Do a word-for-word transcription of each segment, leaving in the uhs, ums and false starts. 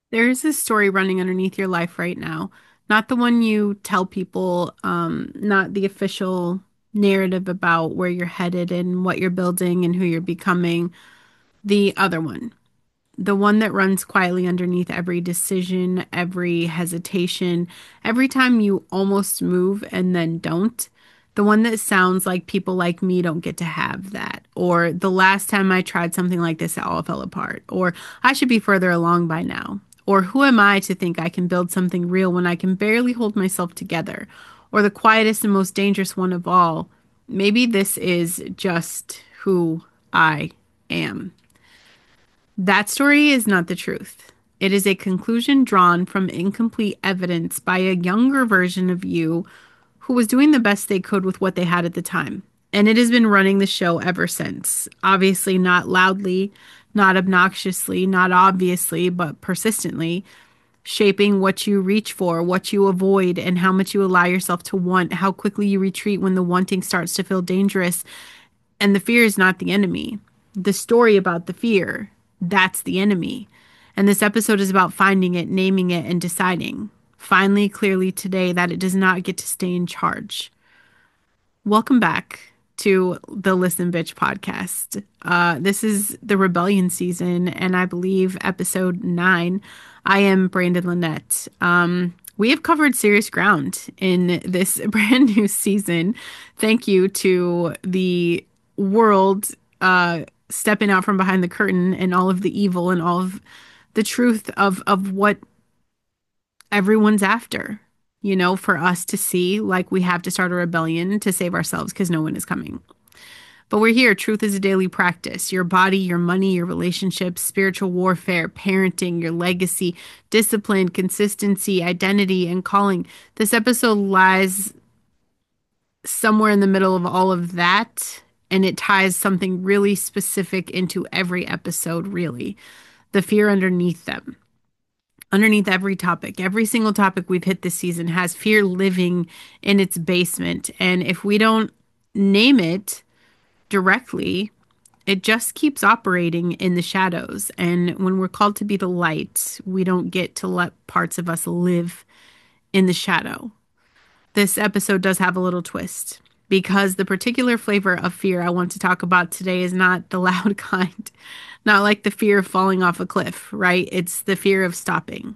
There is a story running underneath your life right now, not the one you tell people, um, not the official narrative about where you're headed and what you're building and who you're becoming, the other one. The one that runs quietly underneath every decision, every hesitation, every time you almost move and then don't. The one that sounds like people like me don't get to have that. Or the last time I tried something like this, it all fell apart. Or I should be further along by now. Or who am I to think I can build something real when I can barely hold myself together? Or the quietest and most dangerous one of all, maybe this is just who I am. That story is not the truth. It is a conclusion drawn from incomplete evidence by a younger version of you who was doing the best they could with what they had at the time. And it has been running the show ever since. Obviously, not loudly, not obnoxiously, not obviously, but persistently, shaping what you reach for, what you avoid, and how much you allow yourself to want, how quickly you retreat when the wanting starts to feel dangerous. And the fear is not the enemy. The story about the fear, that's the enemy. And this episode is about finding it, naming it, and deciding, finally, clearly today, that it does not get to stay in charge. Welcome back to the Listen Bitch podcast. Uh, this is the rebellion season, and I believe episode nine. I am Brandon Lynette. Um, we have covered serious ground in this brand new season. Thank you to the world uh, stepping out from behind the curtain and all of the evil and all of the truth of of what everyone's after, you know, for us to see like we have to start a rebellion to save ourselves because no one is coming. But we're here. Truth is a daily practice. Your body, your money, your relationships, spiritual warfare, parenting, your legacy, discipline, consistency, identity, and calling. This episode lies somewhere in the middle of all of that, and it ties something really specific into every episode, really. The fear underneath them. Underneath every topic, every single topic we've hit this season has fear living in its basement. And if we don't name it directly, it just keeps operating in the shadows. And when we're called to be the light, we don't get to let parts of us live in the shadow. This episode does have a little twist because the particular flavor of fear I want to talk about today is not the loud kind, not like the fear of falling off a cliff, right? It's the fear of stopping,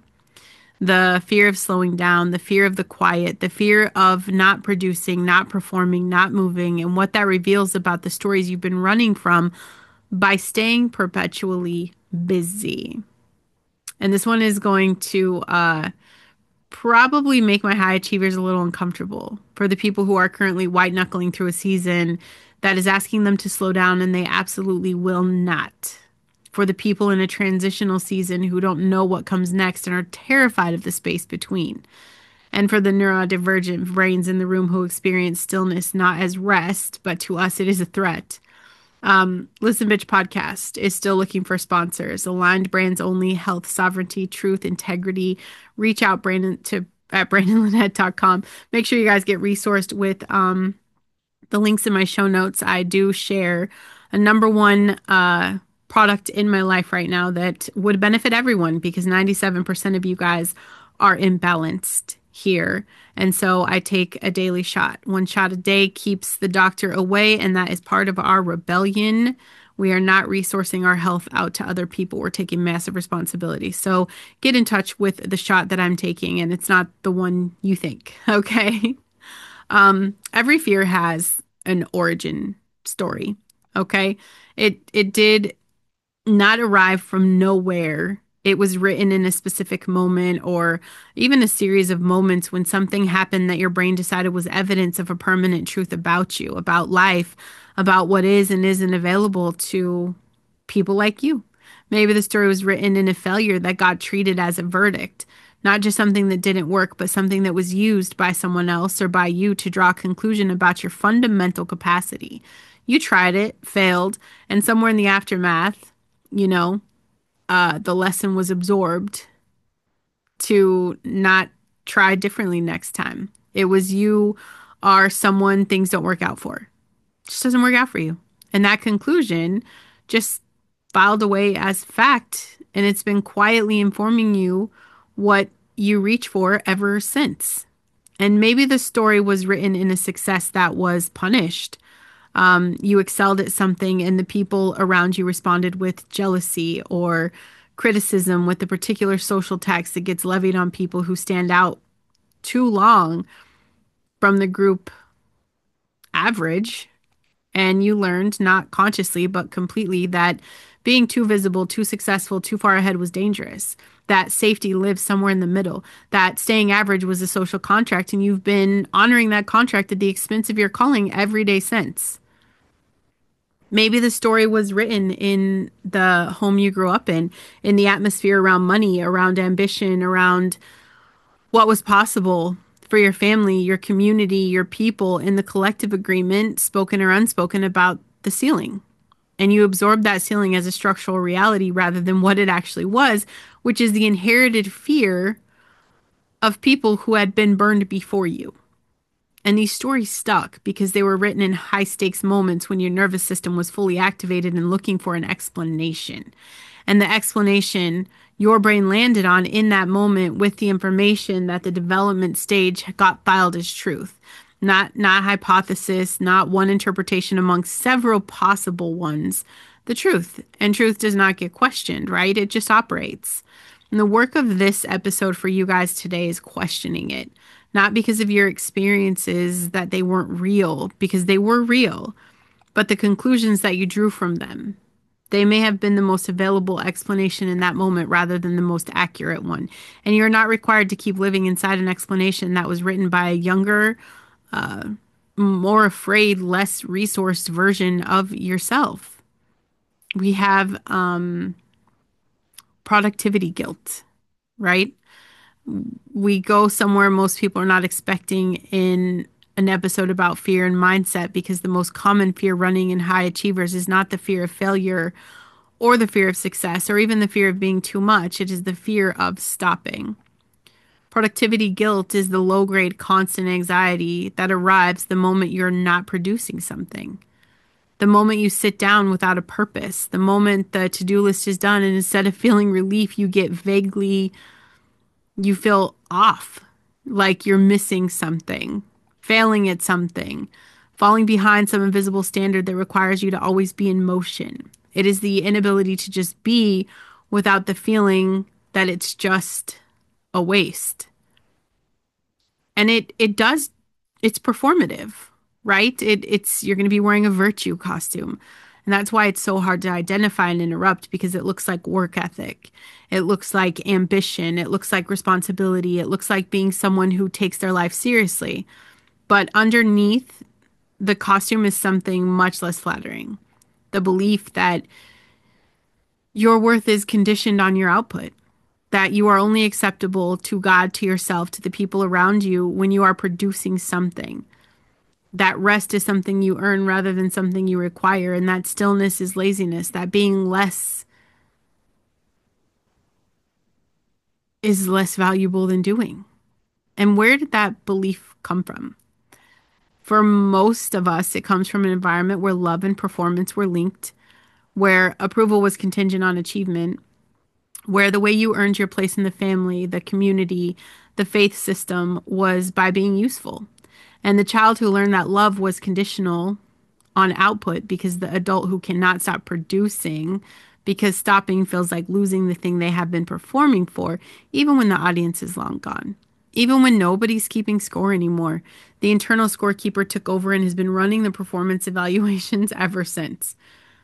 the fear of slowing down, the fear of the quiet, the fear of not producing, not performing, not moving, and what that reveals about the stories you've been running from by staying perpetually busy. And this one is going to uh, probably make my high achievers a little uncomfortable for the people who are currently white knuckling through a season that is asking them to slow down and they absolutely will not. For the people in a transitional season who don't know what comes next and are terrified of the space between. And for the neurodivergent brains in the room who experience stillness not as rest, but to us it is a threat. Um, Listen Bitch podcast is still looking for sponsors. Aligned brands only, health, sovereignty, truth, integrity. Reach out Brandon to at brandon lynette dot com. Make sure you guys get resourced with um, the links in my show notes. I do share a number one uh, product in my life right now that would benefit everyone because ninety-seven percent of you guys are imbalanced here. And so I take a daily shot. One shot a day keeps the doctor away, and that is part of our rebellion. We are not resourcing our health out to other people. We're taking massive responsibility. So get in touch with the shot that I'm taking, and it's not the one you think, okay? Um, every fear has an origin story, okay? It it did not arrive from nowhere. It was written in a specific moment or even a series of moments when something happened that your brain decided was evidence of a permanent truth about you, about life, about what is and isn't available to people like you. Maybe the story was written in a failure that got treated as a verdict, not just something that didn't work, but something that was used by someone else or by you to draw a conclusion about your fundamental capacity. You tried it, failed, and somewhere in the aftermath, you know, uh, the lesson was absorbed to not try differently next time. It was you are someone things don't work out for. It just doesn't work out for you. And that conclusion just filed away as fact and it's been quietly informing you what you reach for ever since. And maybe the story was written in a success that was punished. Um, you excelled at something, and the people around you responded with jealousy or criticism with the particular social tax that gets levied on people who stand out too long from the group average. And you learned, not consciously, but completely, that being too visible, too successful, too far ahead was dangerous. That safety lives somewhere in the middle. That staying average was a social contract, and you've been honoring that contract at the expense of your calling every day since. Maybe the story was written in the home you grew up in, in the atmosphere around money, around ambition, around what was possible for your family, your community, your people, in the collective agreement, spoken or unspoken, about the ceiling. And you absorbed that ceiling as a structural reality rather than what it actually was, which is the inherited fear of people who had been burned before you. And these stories stuck because they were written in high stakes moments when your nervous system was fully activated and looking for an explanation. And the explanation your brain landed on in that moment with the information that the development stage got filed as truth. Not not hypothesis, not one interpretation among several possible ones. The truth. And truth does not get questioned, right? It just operates. And the work of this episode for you guys today is questioning it. Not because of your experiences that they weren't real, because they were real, but the conclusions that you drew from them. They may have been the most available explanation in that moment rather than the most accurate one. And you're not required to keep living inside an explanation that was written by a younger, uh, more afraid, less resourced version of yourself. We have um, productivity guilt, right? We go somewhere most people are not expecting in an episode about fear and mindset, because the most common fear running in high achievers is not the fear of failure or the fear of success or even the fear of being too much. It is the fear of stopping. Productivity guilt is the low grade constant anxiety that arrives the moment you're not producing something. The moment you sit down without a purpose, the moment the to-do list is done, and instead of feeling relief, you get vaguely, you feel off, like you're missing something, failing at something, falling behind some invisible standard that requires you to always be in motion. It is the inability to just be without the feeling that it's just a waste. And it it does, it's performative, right? It it's you're going to be wearing a virtue costume. And that's why it's so hard to identify and interrupt, because it looks like work ethic. It looks like ambition. It looks like responsibility. It looks like being someone who takes their life seriously. But underneath the costume is something much less flattering. The belief that your worth is conditioned on your output, that you are only acceptable to God, to yourself, to the people around you when you are producing something. That rest is something you earn rather than something you require, and that stillness is laziness, that being less is less valuable than doing. And where did that belief come from? For most of us, it comes from an environment where love and performance were linked, where approval was contingent on achievement, where the way you earned your place in the family, the community, the faith system was by being useful. And the child who learned that love was conditional on output, because the adult who cannot stop producing, because stopping feels like losing the thing they have been performing for, even when the audience is long gone. Even when nobody's keeping score anymore, the internal scorekeeper took over and has been running the performance evaluations ever since.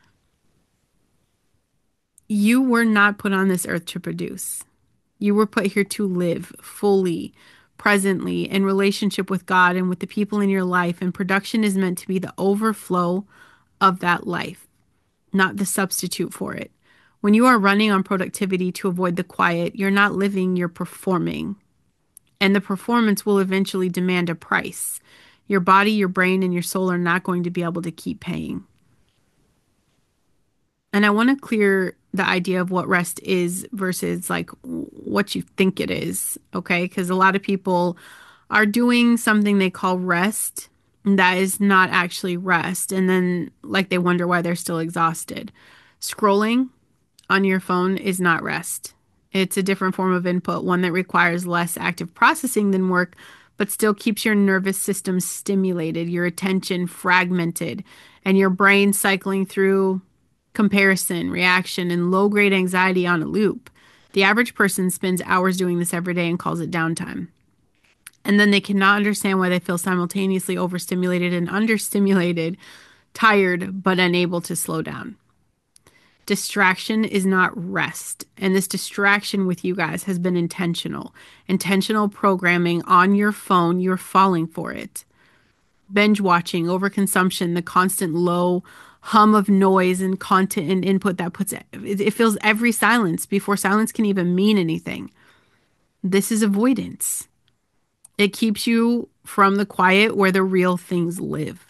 You were not put on this earth to produce. You were put here to live fully, presently, in relationship with God and with the people in your life. And production is meant to be the overflow of that life, not the substitute for it. When you are running on productivity to avoid the quiet, you're not living, you're performing. And the performance will eventually demand a price. Your body, your brain, and your soul are not going to be able to keep paying. And I want to clear the idea of what rest is versus like what you think it is, okay? Because a lot of people are doing something they call rest that is not actually rest. And then like they wonder why they're still exhausted. Scrolling on your phone is not rest. It's a different form of input, one that requires less active processing than work, but still keeps your nervous system stimulated, your attention fragmented, and your brain cycling through comparison, reaction, and low grade anxiety on a loop. The average person spends hours doing this every day and calls it downtime. And then they cannot understand why they feel simultaneously overstimulated and understimulated, tired, but unable to slow down. Distraction is not rest. And this distraction with you guys has been intentional. Intentional programming on your phone, you're falling for it. Binge watching, overconsumption, the constant low hum of noise and content and input that puts it, it fills every silence before silence can even mean anything. This is avoidance. It keeps you from the quiet where the real things live,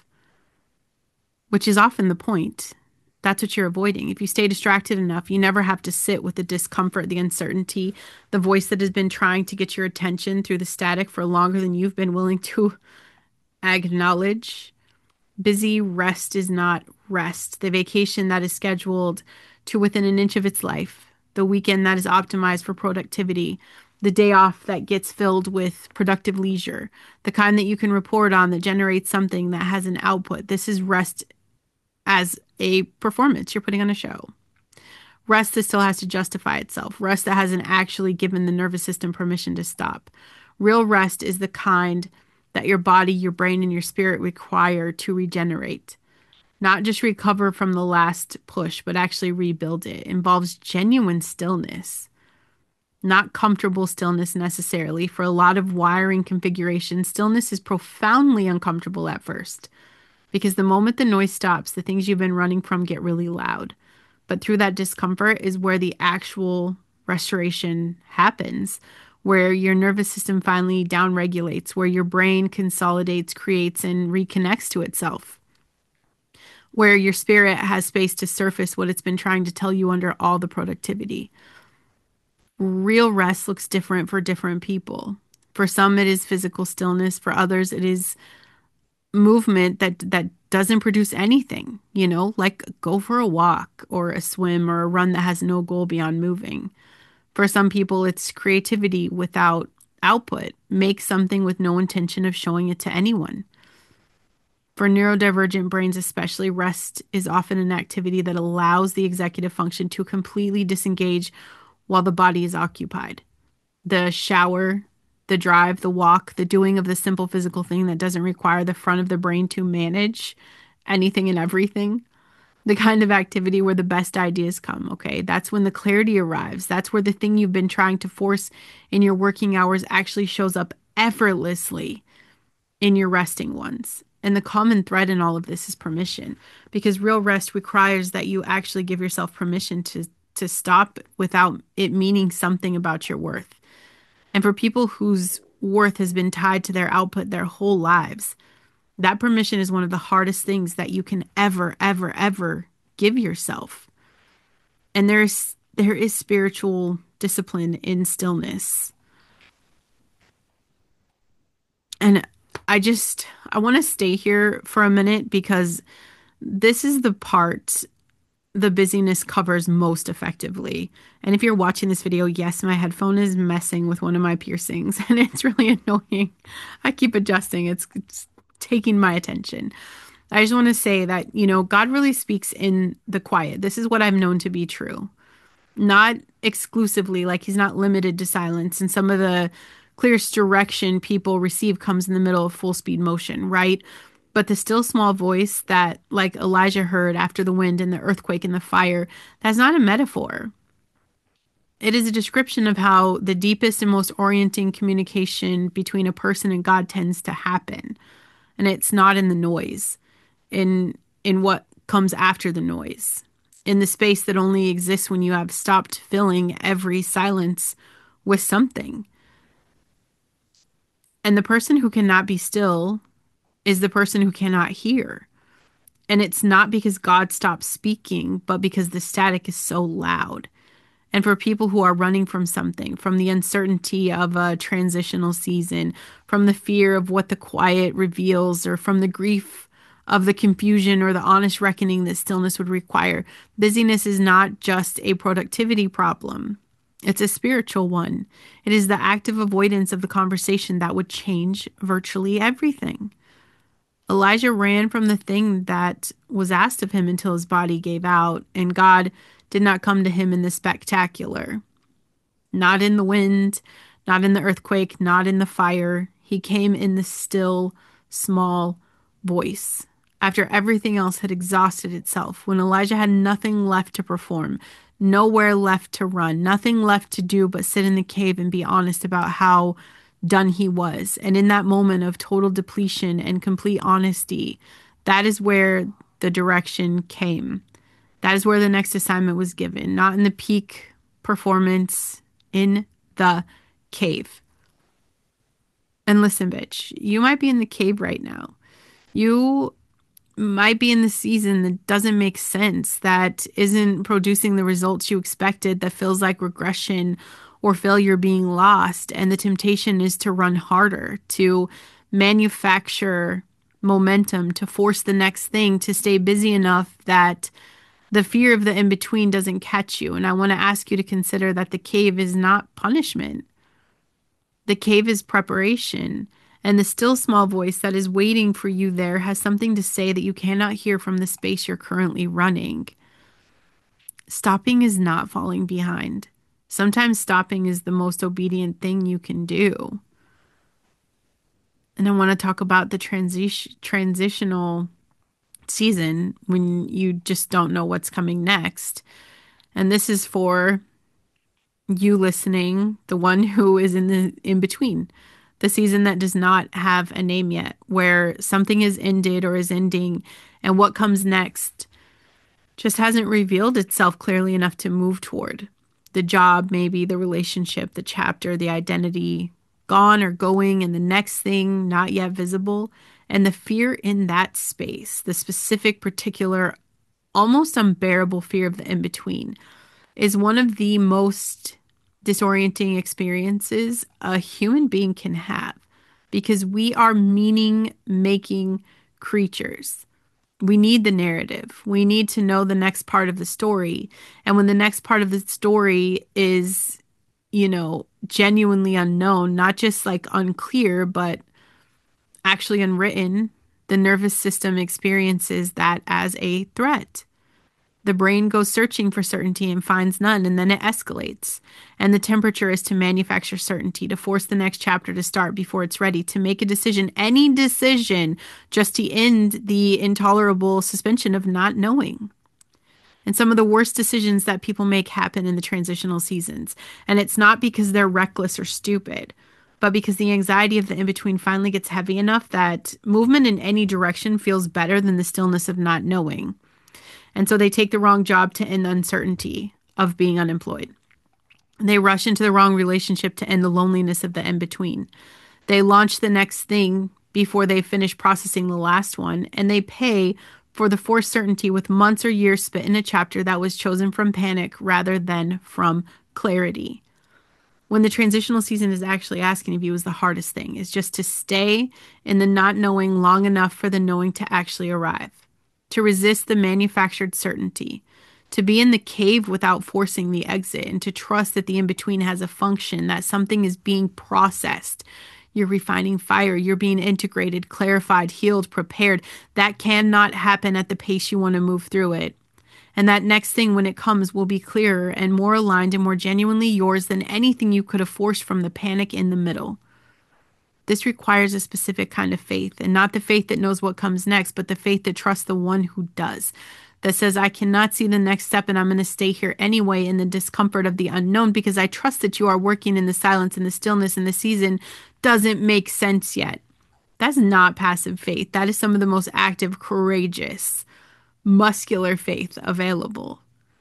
which is often the point. That's what you're avoiding. If you stay distracted enough, you never have to sit with the discomfort, the uncertainty, the voice that has been trying to get your attention through the static for longer than you've been willing to acknowledge. Busy rest is not rest. The vacation that is scheduled to within an inch of its life, the weekend that is optimized for productivity, the day off that gets filled with productive leisure, the kind that you can report on that generates something that has an output. This is rest as a performance. You're putting on a show. Rest that still has to justify itself. Rest that hasn't actually given the nervous system permission to stop. Real rest is the kind that your body, your brain, and your spirit require to regenerate. Not just recover from the last push, but actually rebuild it. It involves genuine stillness. Not comfortable stillness necessarily. For a lot of wiring configurations, stillness is profoundly uncomfortable at first. Because the moment the noise stops, the things you've been running from get really loud. But through that discomfort is where the actual restoration happens, where your nervous system finally downregulates, where your brain consolidates, creates, and reconnects to itself, where your spirit has space to surface what it's been trying to tell you under all the productivity. Real rest looks different for different people. For some, it is physical stillness. For others, it is movement that that doesn't produce anything, you know, like go for a walk or a swim or a run that has no goal beyond moving. For some people, it's creativity without output. Make something with no intention of showing it to anyone. For neurodivergent brains especially, rest is often an activity that allows the executive function to completely disengage while the body is occupied. The shower, the drive, the walk, the doing of the simple physical thing that doesn't require the front of the brain to manage anything and everything. The kind of activity where the best ideas come, okay? That's when the clarity arrives. That's where the thing you've been trying to force in your working hours actually shows up effortlessly in your resting ones. And the common thread in all of this is permission, because real rest requires that you actually give yourself permission to, to stop without it meaning something about your worth. And for people whose worth has been tied to their output their whole lives, that permission is one of the hardest things that you can ever, ever, ever give yourself. And there's there is spiritual discipline in stillness. And I just, I want to stay here for a minute because this is the part the busyness covers most effectively. And if you're watching this video, yes, my headphone is messing with one of my piercings and it's really annoying. I keep adjusting. It's, it's taking my attention. I just want to say that, you know, God really speaks in the quiet. This is what I've known to be true. Not exclusively, like he's not limited to silence. And some of the clearest direction people receive comes in the middle of full speed motion, right? But the still small voice that, like Elijah heard after the wind and the earthquake and the fire, that's not a metaphor. It is a description of how the deepest and most orienting communication between a person and God tends to happen. And it's not in the noise, in in what comes after the noise, in the space that only exists when you have stopped filling every silence with something. And the person who cannot be still is the person who cannot hear. And it's not because God stopped speaking, but because the static is so loud. And for people who are running from something, from the uncertainty of a transitional season, from the fear of what the quiet reveals, or from the grief of the confusion or the honest reckoning that stillness would require. Busyness is not just a productivity problem. It's a spiritual one. It is the active avoidance of the conversation that would change virtually everything. Elijah ran from the thing that was asked of him until his body gave out, and God did not come to him in the spectacular. Not in the wind, not in the earthquake, not in the fire. He came in the still, small voice. After everything else had exhausted itself, when Elijah had nothing left to perform, nowhere left to run, nothing left to do but sit in the cave and be honest about how done he was. And in that moment of total depletion and complete honesty, that is where the direction came. That is where the next assignment was given, not in the peak performance, in the cave. And listen, bitch, you might be in the cave right now. You might be in the season that doesn't make sense, that isn't producing the results you expected, that feels like regression or failure being lost. And the temptation is to run harder, to manufacture momentum, to force the next thing, to stay busy enough that the fear of the in-between doesn't catch you. And I want to ask you to consider that the cave is not punishment. The cave is preparation. And the still small voice that is waiting for you there has something to say that you cannot hear from the space you're currently running. Stopping is not falling behind. Sometimes stopping is the most obedient thing you can do. And I want to talk about the transi- transitional season when you just don't know what's coming next. And this is for you listening, the one who is in the in between, the season that does not have a name yet, where something is ended or is ending, and what comes next just hasn't revealed itself clearly enough to move toward. The job, maybe the relationship, the chapter, the identity, gone or going, and the next thing not yet visible. And the fear in that space, the specific, particular, almost unbearable fear of the in-between, is one of the most disorienting experiences a human being can have, because we are meaning-making creatures. We need the narrative. We need to know the next part of the story. And when the next part of the story is, you know, genuinely unknown, not just like unclear, but actually unwritten, the nervous system experiences that as a threat. The brain goes searching for certainty and finds none, and then it escalates. And the temperature is to manufacture certainty, to force the next chapter to start before it's ready, to make a decision, any decision, just to end the intolerable suspension of not knowing. And some of the worst decisions that people make happen in the transitional seasons. And it's not because they're reckless or stupid, but because the anxiety of the in-between finally gets heavy enough that movement in any direction feels better than the stillness of not knowing. And so they take the wrong job to end the uncertainty of being unemployed. They rush into the wrong relationship to end the loneliness of the in-between. They launch the next thing before they finish processing the last one, and they pay for the forced certainty with months or years spent in a chapter that was chosen from panic rather than from clarity. When the transitional season is actually asking of you is the hardest thing, is just to stay in the not knowing long enough for the knowing to actually arrive. To resist the manufactured certainty, to be in the cave without forcing the exit, and to trust that the in-between has a function, that something is being processed. You're refining fire, you're being integrated, clarified, healed, prepared. That cannot happen at the pace you want to move through it. And that next thing, when it comes, will be clearer and more aligned and more genuinely yours than anything you could have forced from the panic in the middle. This requires a specific kind of faith, and not the faith that knows what comes next, but the faith that trusts the one who does, that says, I cannot see the next step and I'm going to stay here anyway in the discomfort of the unknown because I trust that you are working in the silence and the stillness, and the season doesn't make sense yet. That's not passive faith. That is some of the most active, courageous, muscular faith available.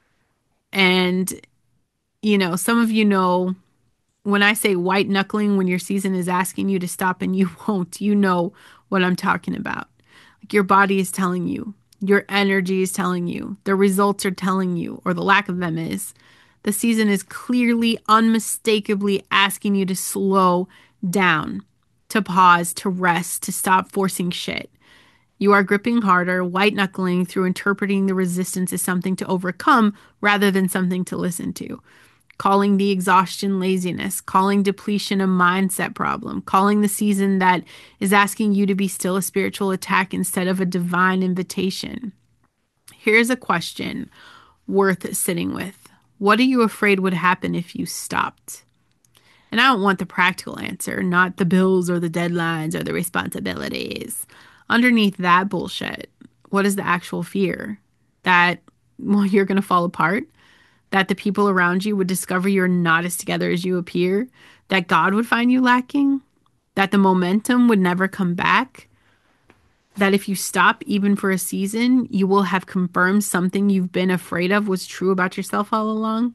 And, you know, some of you know, when I say white knuckling, when your season is asking you to stop and you won't, you know what I'm talking about. Like, your body is telling you, your energy is telling you, the results are telling you, or the lack of them is. The season is clearly, unmistakably asking you to slow down, to pause, to rest, to stop forcing shit. You are gripping harder, white knuckling through interpreting the resistance as something to overcome rather than something to listen to. Calling the exhaustion laziness, calling depletion a mindset problem, calling the season that is asking you to be still a spiritual attack instead of a divine invitation. Here's a question worth sitting with. What are you afraid would happen if you stopped? And I don't want the practical answer, not the bills or the deadlines or the responsibilities. Underneath that bullshit, what is the actual fear? That, well, you're going to fall apart? That the people around you would discover you're not as together as you appear? That God would find you lacking? That the momentum would never come back? That if you stop even for a season, you will have confirmed something you've been afraid of was true about yourself all along?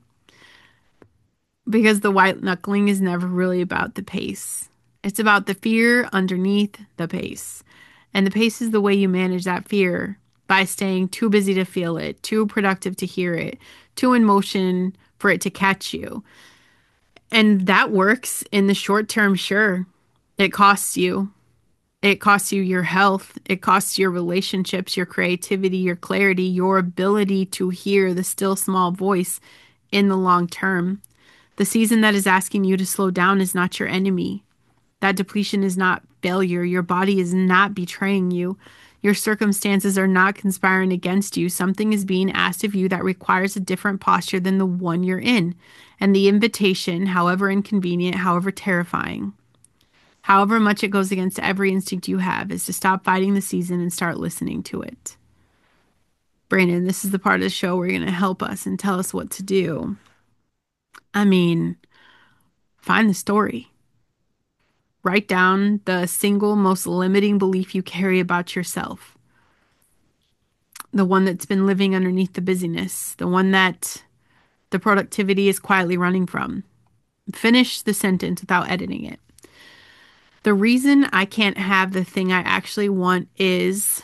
Because the white knuckling is never really about the pace. It's about the fear underneath the pace. And the pace is the way you manage that fear by staying too busy to feel it, too productive to hear it, too in motion for it to catch you. And that works in the short term, sure. It costs you. It costs you your health. It costs your relationships, your creativity, your clarity, your ability to hear the still small voice in the long term. The season that is asking you to slow down is not your enemy. That depletion is not failure. Your body is not betraying you. Your circumstances are not conspiring against you. Something is being asked of you that requires a different posture than the one you're in. And the invitation, however inconvenient, however terrifying, however much it goes against every instinct you have, is to stop fighting the season and start listening to it. Brandon, this is the part of the show where you're going to help us and tell us what to do. I mean, find the story. Write down the single most limiting belief you carry about yourself. The one that's been living underneath the busyness. The one that the productivity is quietly running from. Finish the sentence without editing it. The reason I can't have the thing I actually want is...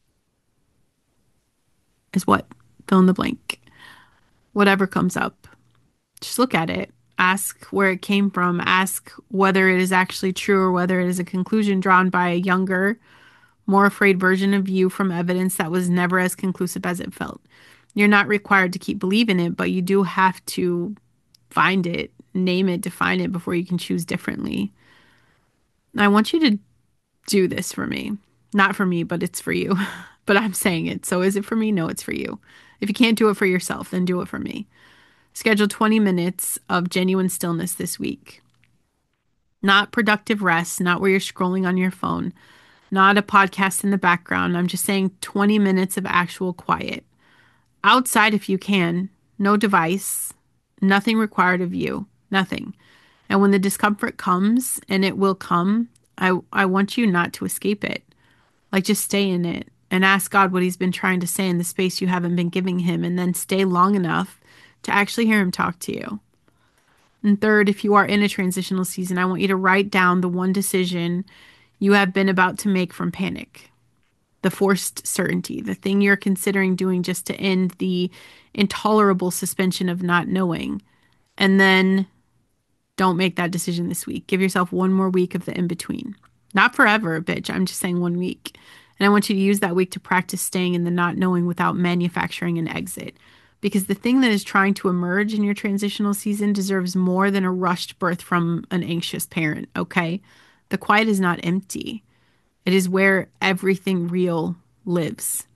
Is what? Fill in the blank. Whatever comes up. Just look at it. Ask where it came from. Ask whether it is actually true or whether it is a conclusion drawn by a younger, more afraid version of you from evidence that was never as conclusive as it felt. You're not required to keep believing it, but you do have to find it, name it, define it before you can choose differently. I want you to do this for me. Not for me, but it's for you. But I'm saying it. So is it for me? No, it's for you. If you can't do it for yourself, then do it for me. Schedule twenty minutes of genuine stillness this week. Not productive rest, not where you're scrolling on your phone, not a podcast in the background. I'm just saying twenty minutes of actual quiet. Outside if you can, no device, nothing required of you, nothing. And when the discomfort comes, and it will come, I, I want you not to escape it. Like just stay in it and ask God what he's been trying to say in the space you haven't been giving him, and then stay long enough to actually hear him talk to you. And third, if you are in a transitional season, I want you to write down the one decision you have been about to make from panic, the forced certainty, the thing you're considering doing just to end the intolerable suspension of not knowing. And then don't make that decision this week. Give yourself one more week of the in-between. Not forever, bitch. I'm just saying one week. And I want you to use that week to practice staying in the not knowing without manufacturing an exit. Because the thing that is trying to emerge in your transitional season deserves more than a rushed birth from an anxious parent, okay? The quiet is not empty. It is where everything real lives.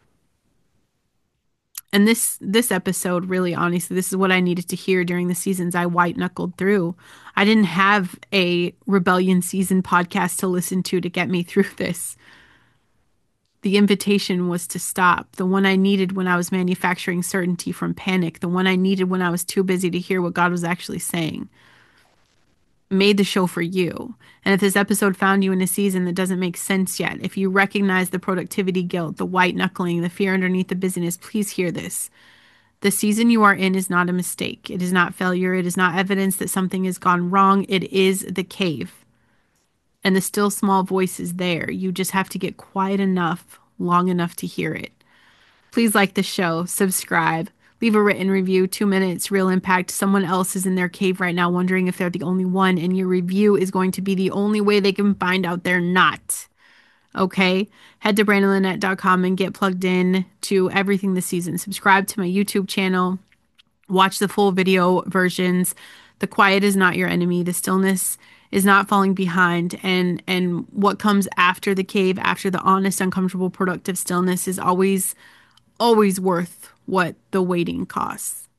And this this episode, really, honestly, this is what I needed to hear during the seasons I white-knuckled through. I didn't have a rebellion season podcast to listen to to get me through this. The invitation was to stop, the one I needed when I was manufacturing certainty from panic, the one I needed when I was too busy to hear what God was actually saying. Made the show for you. And if this episode found you in a season that doesn't make sense yet, if you recognize the productivity guilt, the white knuckling, the fear underneath the busyness, please hear this. The season you are in is not a mistake. It is not failure. It is not evidence that something has gone wrong. It is the cave. And the still small voice is there. You just have to get quiet enough, long enough to hear it. Please like the show, subscribe, leave a written review, two minutes, real impact. Someone else is in their cave right now wondering if they're the only one, and your review is going to be the only way they can find out they're not. Okay. Head to brandon lynette dot com and get plugged in to everything this season. Subscribe to my YouTube channel. Watch the full video versions. The quiet is not your enemy. The stillness is not falling behind. And and what comes after the cave, after the honest, uncomfortable, productive stillness is always, always worth what the waiting costs.